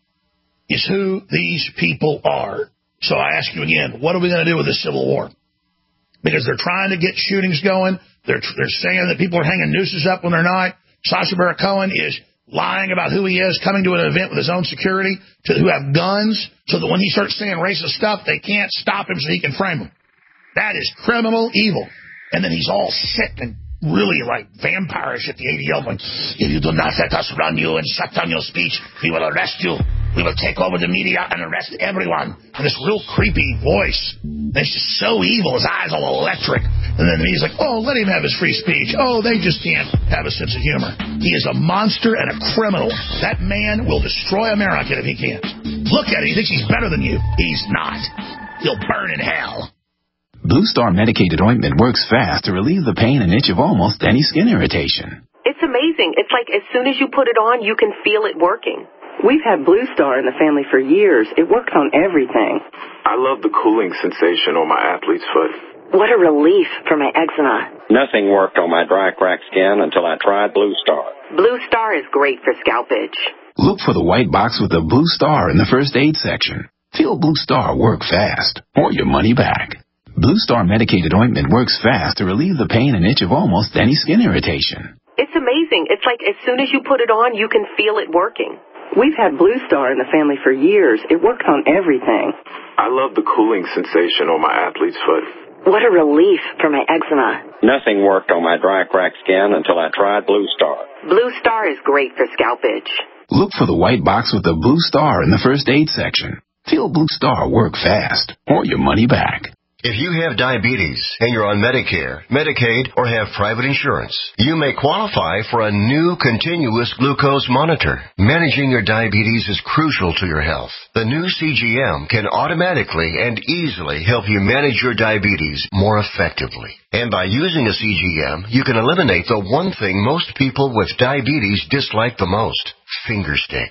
is who these people are. So I ask you again, what are we going to do with this civil war? Because they're trying to get shootings going. They're they're saying that people are hanging nooses up when they're not. Sacha Baron Cohen is lying about who he is, coming to an event with his own security to who have guns, so that when he starts saying racist stuff, they can't stop him so he can frame him. That is criminal evil. And then he's all sick and really like vampirish at the A D L going, if you do not let us run you and shut down your speech, we will arrest you. We will take over the media and arrest everyone. And this real creepy voice. And it's just so evil. His eyes all electric. And then he's like, oh, let him have his free speech. Oh, they just can't have a sense of humor. He is a monster and a criminal. That man will destroy America if he can't. Look at him. He thinks he's better than you. He's not. He'll burn in hell. Blue Star medicated ointment works fast to relieve the pain and itch of almost any skin irritation. It's amazing. It's like as soon as you put it on, you can feel it working. We've had Blue Star in the family for years. It works on everything. I love the cooling sensation on my athlete's foot. What a relief for my eczema. Nothing worked on my dry, cracked skin until I tried Blue Star. Blue Star is great for scalp itch. Look for the white box with the Blue Star in the first aid section. Feel Blue Star work fast, or your money back. Blue Star medicated ointment works fast to relieve the pain and itch of almost any skin irritation. It's amazing. It's like as soon as you put it on, you can feel it working. We've had Blue Star in the family for years. It works on everything. I love the cooling sensation on my athlete's foot. What a relief for my eczema. Nothing worked on my dry, cracked skin until I tried Blue Star. Blue Star is great for scalp itch. Look for the white box with the Blue Star in the first aid section. Feel Blue Star work fast, or your money back. If you have diabetes and you're on Medicare, Medicaid, or have private insurance, you may qualify for a new continuous glucose monitor. Managing your diabetes is crucial to your health. The new C G M can automatically and easily help you manage your diabetes more effectively. And by using a C G M, you can eliminate the one thing most people with diabetes dislike the most, finger sticks.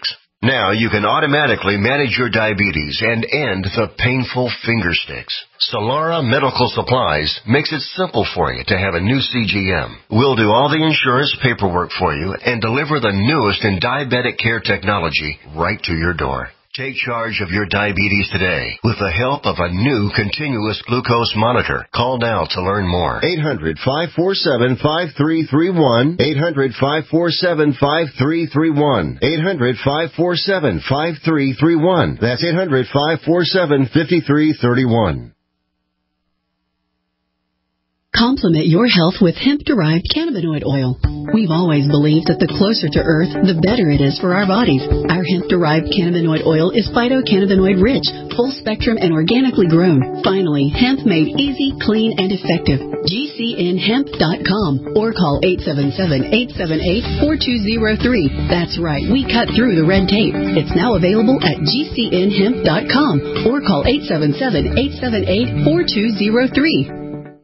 Now you can automatically manage your diabetes and end the painful finger sticks. Solara Medical Supplies makes it simple for you to have a new C G M. We'll do all the insurance paperwork for you and deliver the newest in diabetic care technology right to your door. Take charge of your diabetes today with the help of a new continuous glucose monitor. Call now to learn more. eight hundred, five four seven, five three three one. eight hundred, five four seven, five three three one. eight hundred, five four seven, five three three one. That's eight hundred, five four seven, five three three one. Complement your health with hemp-derived cannabinoid oil. We've always believed that the closer to Earth, the better it is for our bodies. Our hemp-derived cannabinoid oil is phytocannabinoid-rich, full-spectrum, and organically grown. Finally, hemp made easy, clean, and effective. G C N hemp dot com or call eight seven seven, eight seven eight, four two zero three. That's right, we cut through the red tape. It's now available at G C N hemp dot com or call eight seven seven, eight seven eight, four two zero three.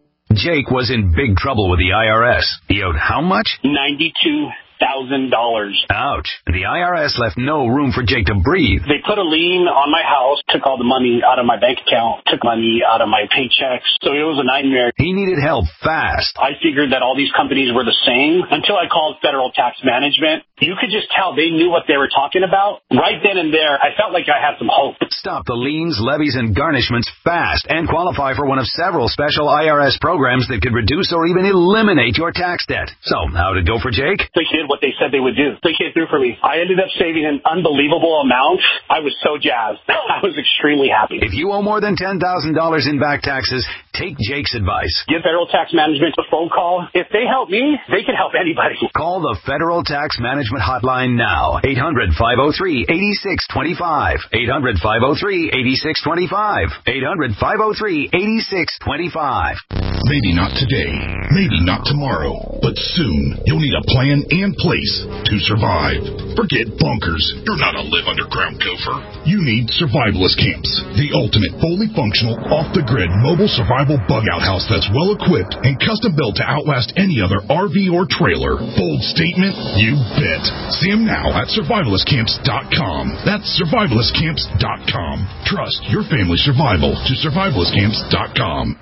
Jake was in big trouble with the I R S. He owed how much? ninety-two thousand dollars. Ouch. The I R S left no room for Jake to breathe. They put a lien on my house, took all the money out of my bank account, took money out of my paychecks. So it was a nightmare. He needed help fast. I figured that all these companies were the same until I called Federal Tax Management. You could just tell they knew what they were talking about. Right then and there, I felt like I had some hope. Stop the liens, levies, and garnishments fast and qualify for one of several special I R S programs that could reduce or even eliminate your tax debt. So, how'd it go for Jake? They did what they said they would do. They came through for me. I ended up saving an unbelievable amount. I was so jazzed. I was extremely happy. If you owe more than ten thousand dollars in back taxes, take Jake's advice. Give Federal Tax Management a phone call. If they help me, they can help anybody. Call the Federal Tax Management Hotline now. eight hundred, five oh three, eight six two five. eight hundred, five oh three, eight six two five. eight hundred, five oh three, eight six two five. Maybe not today, maybe not tomorrow, but soon you'll need a plan and place to survive. Forget bunkers. You're not a live underground gopher. You need Survivalist Camps, the ultimate fully functional, off-the-grid mobile survival bug-out house that's well-equipped and custom-built to outlast any other R V or trailer. Bold statement? You bet. See them now at survivalist camps dot com. That's survivalist camps dot com. Trust your family's survival to survivalist camps dot com.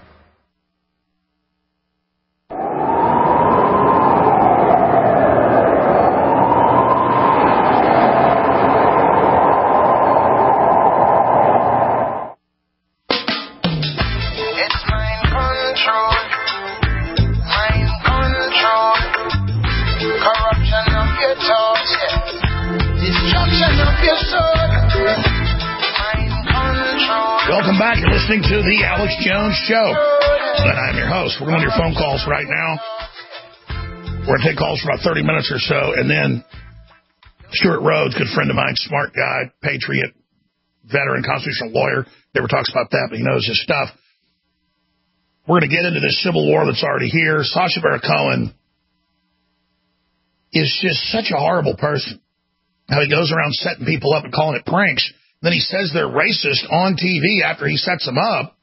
Welcome back. You're listening to the Alex Jones Show. And I'm your host. We're going to your phone calls right now. We're going to take calls for about thirty minutes or so. And then Stuart Rhodes, good friend of mine, smart guy, patriot, veteran, constitutional lawyer, never talks about that, but he knows his stuff. We're going to get into this civil war that's already here. Sacha Baron Cohen is just such a horrible person. How he goes around setting people up and calling it pranks. Then he says they're racist on T V after he sets them up.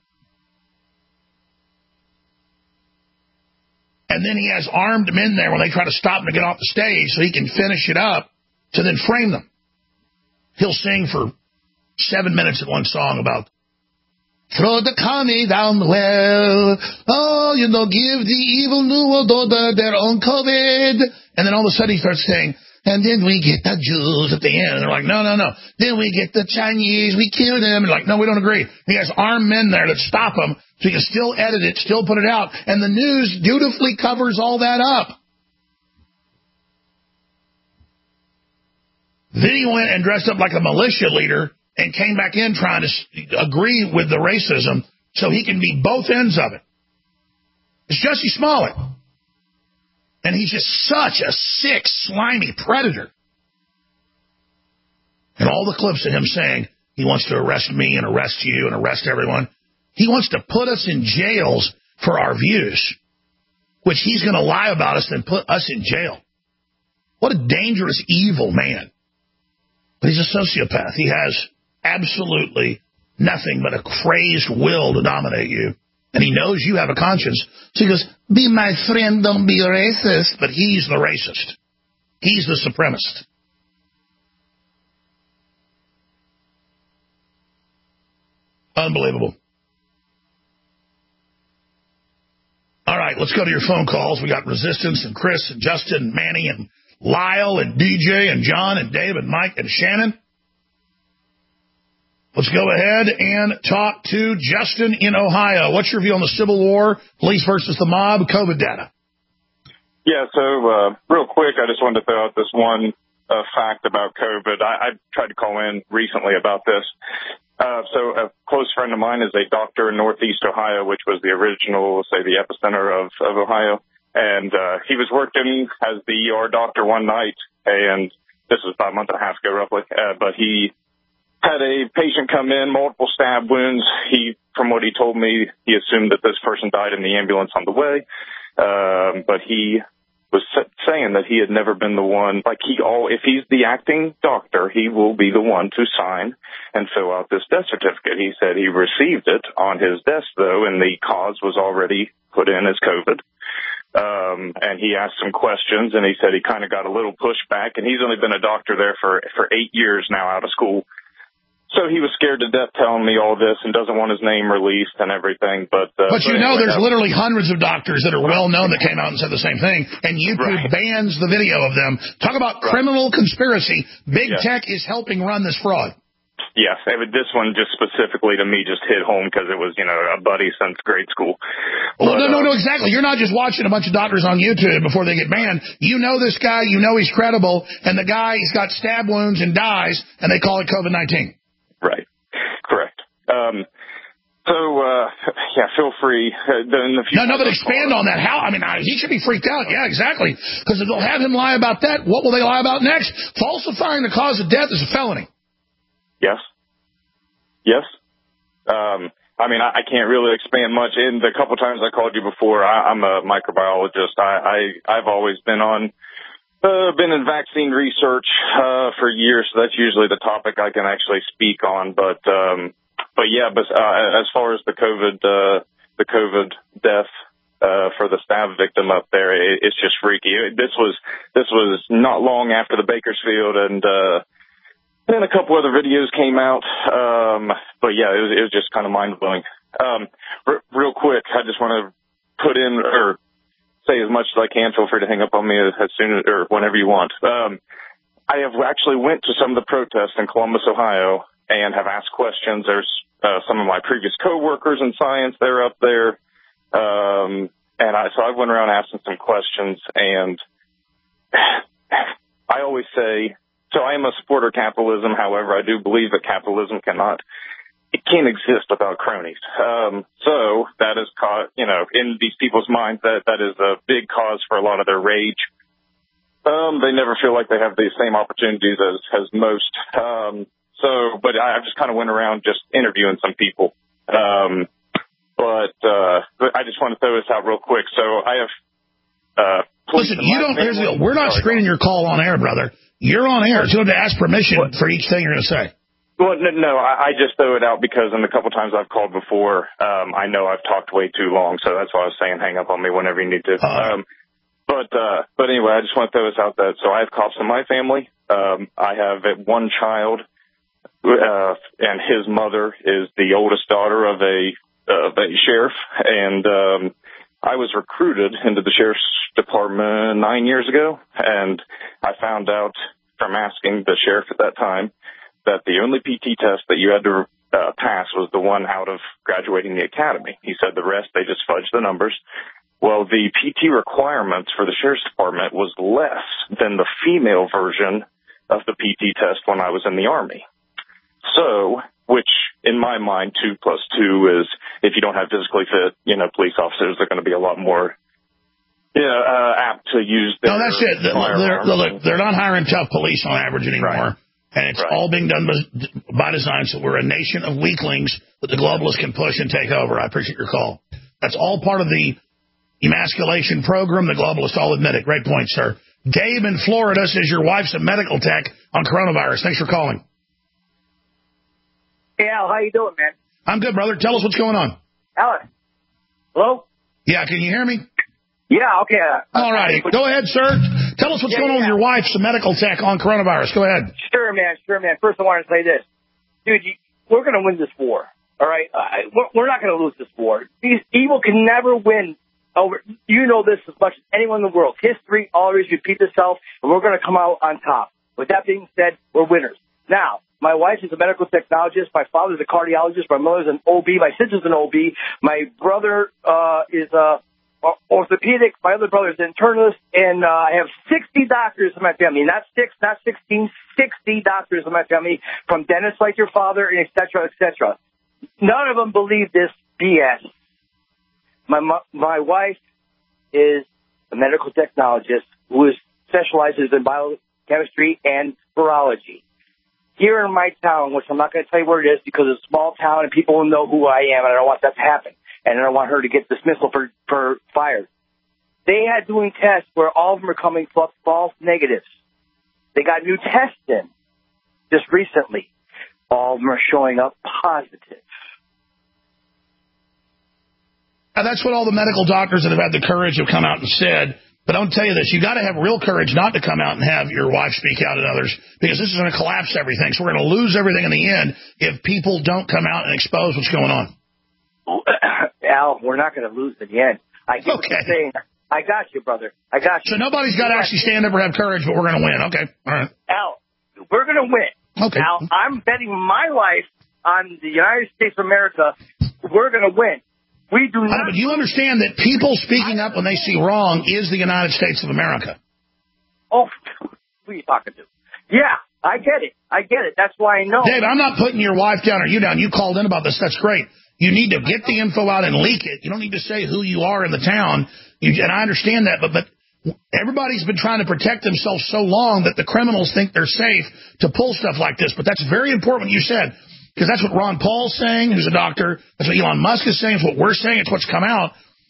And then he has armed men there when they try to stop him to get off the stage so he can finish it up to then frame them. He'll sing for seven minutes in one song about throw the commie down the well. Oh, you know, give the evil new world order their own COVID. And then all of a sudden he starts saying, and then we get the Jews at the end. And they're like, no, no, no. Then we get the Chinese. We kill them. And like, no, we don't agree. He has armed men there that stop him so he can still edit it, still put it out. And the news dutifully covers all that up. Then he went and dressed up like a militia leader and came back in trying to agree with the racism so he can be both ends of it. It's Jussie Smollett. And he's just such a sick, slimy predator. And all the clips of him saying he wants to arrest me and arrest you and arrest everyone. He wants to put us in jails for our views, which he's going to lie about us and put us in jail. What a dangerous, evil man. But he's a sociopath. He has absolutely nothing but a crazed will to dominate you. And he knows you have a conscience. So he goes, be my friend, don't be a racist. But he's the racist. He's the supremacist. Unbelievable. All right, let's go to your phone calls. We got Resistance and Chris and Justin and Manny and Lyle and D J and John and Dave and Mike and Shannon. Let's go ahead and talk to Justin in Ohio. What's your view on the Civil War, police versus the mob, COVID data? Yeah, so uh, real quick, I just wanted to throw out this one uh, fact about COVID. I, I tried to call in recently about this. Uh, so a close friend of mine is a doctor in Northeast Ohio, which was the original, say, the epicenter of, of Ohio. And uh, he was working as the E R doctor one night, and this was about a month and a half ago, roughly. Uh, but he had a patient come in, multiple stab wounds. He, from what he told me, he assumed that this person died in the ambulance on the way. Um, but he was saying that he had never been the one, like he all, if he's the acting doctor, he will be the one to sign and fill out this death certificate. He said he received it on his desk, though, and the cause was already put in as COVID. Um, and he asked some questions, and he said he kind of got a little pushback, and he's only been a doctor there for, for eight years now out of school. So he was scared to death telling me all this and doesn't want his name released and everything. But uh, but you but know, anyway, there's that, literally hundreds of doctors that are well known that came out and said the same thing, and YouTube right. bans the video of them. Talk about right. criminal conspiracy. Big yes. tech is helping run this fraud. Yes, this one just specifically to me just hit home because it was, you know, a buddy since grade school. Well, but, no, no, uh, no, exactly. You're not just watching a bunch of doctors on YouTube before they get banned. You know this guy, you know he's credible, and the guy, he's got stab wounds and dies, and they call it COVID nineteen. Right. Correct. Um, so, uh, yeah, feel free. Uh, in the no, no, but expand on that. How? I mean, he should be freaked out. Yeah, exactly. Because if they'll have him lie about that, what will they lie about next? Falsifying the cause of death is a felony. Yes. Yes. Um, I mean, I, I can't really expand much. In the couple times I called you before, I, I'm a microbiologist. I, I, I've always been on, uh, been in vaccine research, uh, for years. So that's usually the topic I can actually speak on. But, um, but yeah, but, uh, as far as the COVID, uh, the COVID death, uh, for the stab victim up there, it, it's just freaky. This was, this was not long after the Bakersfield and, uh, then a couple other videos came out. Um, but yeah, it was, it was just kind of mind blowing. Um, r- real quick, I just want to put in or say as much as I can. Feel free to hang up on me as, as soon as, or whenever you want. Um, I have actually went to some of the protests in Columbus, Ohio, and have asked questions. There's uh, some of my previous coworkers in science. They're up there. Um, and I, so I went around asking some questions, and I always say, so I am a supporter of capitalism. However, I do believe that capitalism cannot, it can't exist without cronies. Um, so that is caught, you know, in these people's minds, that, that is a big cause for a lot of their rage. Um, they never feel like they have the same opportunities as, as most. Um, so, but I just kind of went around just interviewing some people. Um, but, uh, but I just want to throw this out real quick. So I have, uh, listen, you don't, here's the, we're not screening your call on air, brother. You're on air. So you have to ask permission what? for each thing you're going to say. Well, no, no I, I just throw it out because in the couple times I've called before, um, I know I've talked way too long. So that's why I was saying hang up on me whenever you need to. Uh, um, but, uh, but anyway, I just want to throw this out that. So I have cops in my family. Um, I have one child, uh, and his mother is the oldest daughter of a, of a sheriff. And, um, I was recruited into the sheriff's department nine years ago, and I found out from asking the sheriff at that time that the only P T test that you had to uh, pass was the one out of graduating the academy. He said the rest, they just fudged the numbers. Well, the P T requirements for the sheriff's department was less than the female version of the P T test when I was in the Army. So, which in my mind, two plus two is, if you don't have physically fit, you know, police officers are going to be a lot more, yeah, uh, apt to use their. No, that's it. They're, they're, they're not hiring tough police on average anymore. Right. And it's right. all being done by, by design, so we're a nation of weaklings that the globalists can push and take over. I appreciate your call. That's all part of the emasculation program. The globalists all admit it. Great point, sir. Gabe in Florida says your wife's a medical tech on coronavirus. Thanks for calling. Hey, Al, how you doing, man? I'm good, brother. Tell us what's going on. Al, hello? Yeah, can you hear me? Yeah, okay. All righty. Go ahead, sir. Tell us what's yeah, going yeah. on with your wife's a medical tech on coronavirus. Go ahead. Sure, man. Sure, man. First, I want to say this. Dude, you, we're going to win this war. All right? I, we're not going to lose this war. These evil can never win over. You know this as much as anyone in the world. History always repeats itself, and we're going to come out on top. With that being said, we're winners. Now, my wife is a medical technologist. My father's a cardiologist. My mother's an O B. My sister's an O B. My brother uh, is a orthopedic. My other brother is an internist. And uh, I have sixty doctors in my family. Not six, not sixteen, sixty doctors in my family, from dentists like your father, and et cetera, et cetera. None of them believe this B S. My my wife is a medical technologist who is, specializes in biochemistry and virology. Here in my town, which I'm not going to tell you where it is because it's a small town and people will know who I am, and I don't want that to happen. And I don't want her to get dismissal for, for fired. They had doing tests where all of them are coming false negatives. They got new tests in just recently. All of them are showing up positive. Now, that's what all the medical doctors that have had the courage have come out and said. But I'll tell you this, you got to have real courage not to come out and have your wife speak out at others, because this is going to collapse everything. So we're going to lose everything in the end if people don't come out and expose what's going on. Al, we're not going to lose in the end. I get okay. what you're saying. I got you, brother. I got you. So nobody's got to actually stand up or have courage, but we're going to win. Okay. All right. Al, we're going to win. Okay. Al, I'm betting my life on the United States of America. We're going to win. We do not. But you understand that people speaking up when they see wrong is the United States of America. Oh, who are you talking to? Yeah, I get it. I get it. That's why I know. Dave, I'm not putting your wife down or you down. You called in about this. That's great. You need to get the info out and leak it. You don't need to say who you are in the town. You, and I understand that, but, but everybody's been trying to protect themselves so long that the criminals think they're safe to pull stuff like this. But that's very important what you said. Because that's what Ron Paul's saying, who's a doctor. That's what Elon Musk is saying. It's what we're saying. It's what's come out.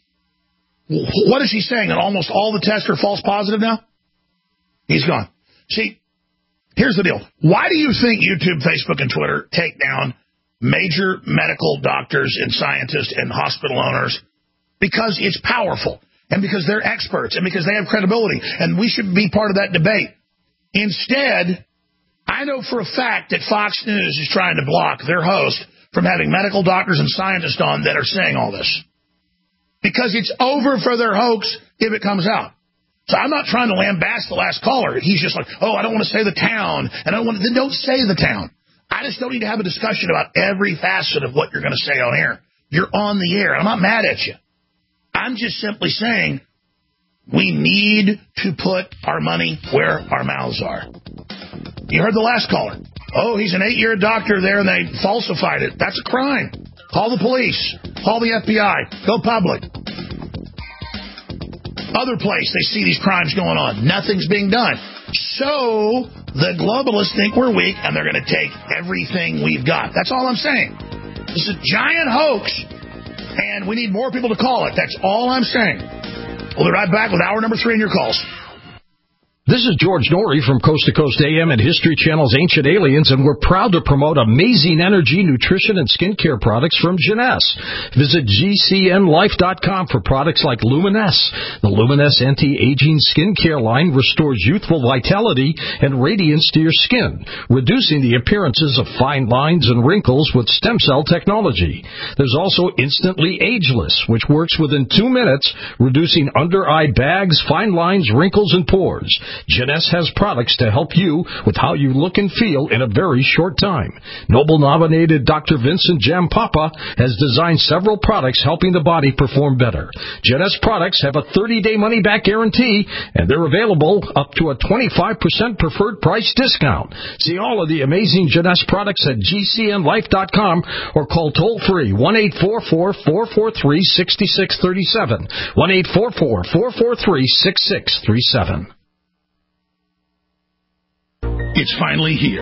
What is he saying? That almost all the tests are false positive now? He's gone. See, here's the deal. Why do you think YouTube, Facebook, and Twitter take down major medical doctors and scientists and hospital owners? Because it's powerful, and because they're experts, and because they have credibility, and we should be part of that debate. Instead, I know for a fact that Fox News is trying to block their host from having medical doctors and scientists on that are saying all this. Because it's over for their hoax if it comes out. So I'm not trying to lambast the last caller. He's just like, oh, I don't want to say the town. And I don't want to, then don't say the town. I just don't need to have a discussion about every facet of what you're going to say on air. You're on the air. I'm not mad at you. I'm just simply saying we need to put our money where our mouths are. You heard the last caller. Oh, he's an eight-year doctor there, and they falsified it. That's a crime. Call the police. Call the F B I. Go public. Other place, they see these crimes going on. Nothing's being done. So the globalists think we're weak, and they're going to take everything we've got. That's all I'm saying. This is a giant hoax, and we need more people to call it. That's all I'm saying. We'll be right back with hour number three in your calls. This is George Norrie from Coast to Coast A M and History Channel's Ancient Aliens, and we're proud to promote amazing energy, nutrition, and skincare products from Jeunesse. Visit G C N life dot com for products like Luminesse. The Luminesse anti-aging skincare line restores youthful vitality and radiance to your skin, reducing the appearances of fine lines and wrinkles with stem cell technology. There's also Instantly Ageless, which works within two minutes, reducing under-eye bags, fine lines, wrinkles, and pores. Jeunesse has products to help you with how you look and feel in a very short time. Nobel-nominated Doctor Vincent Jampapa has designed several products helping the body perform better. Jeunesse products have a thirty-day money-back guarantee, and they're available up to a twenty-five percent preferred price discount. See all of the amazing Jeunesse products at G C N life dot com or call toll-free one eight four four, four four three, six six three seven, one eight four four, four four three, six six three seven. It's finally here.